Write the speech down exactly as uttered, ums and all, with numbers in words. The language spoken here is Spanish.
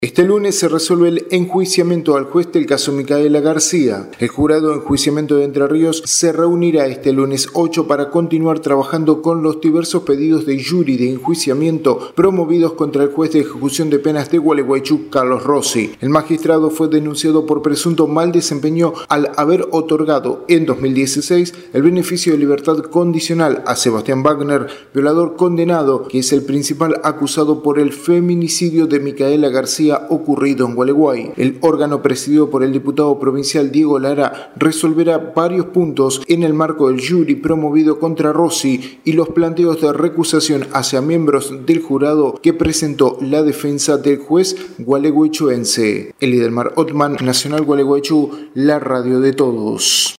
Este lunes se resuelve el enjuiciamiento al juez del caso Micaela García. El jurado de enjuiciamiento de Entre Ríos se reunirá este lunes ocho para continuar trabajando con los diversos pedidos de jury de enjuiciamiento promovidos contra el juez de ejecución de penas de Gualeguaychú, Carlos Rossi. El magistrado fue denunciado por presunto mal desempeño al haber otorgado en dos mil dieciséis el beneficio de libertad condicional a Sebastián Wagner, violador condenado, que es el principal acusado por el feminicidio de Micaela García ocurrido en Gualeguay. El órgano presidido por el diputado provincial Diego Lara resolverá varios puntos en el marco del jury promovido contra Rossi y los planteos de recusación hacia miembros del jurado que presentó la defensa del juez gualeguaychuense. Elidelmar Otman, Nacional Gualeguaychú, la radio de todos.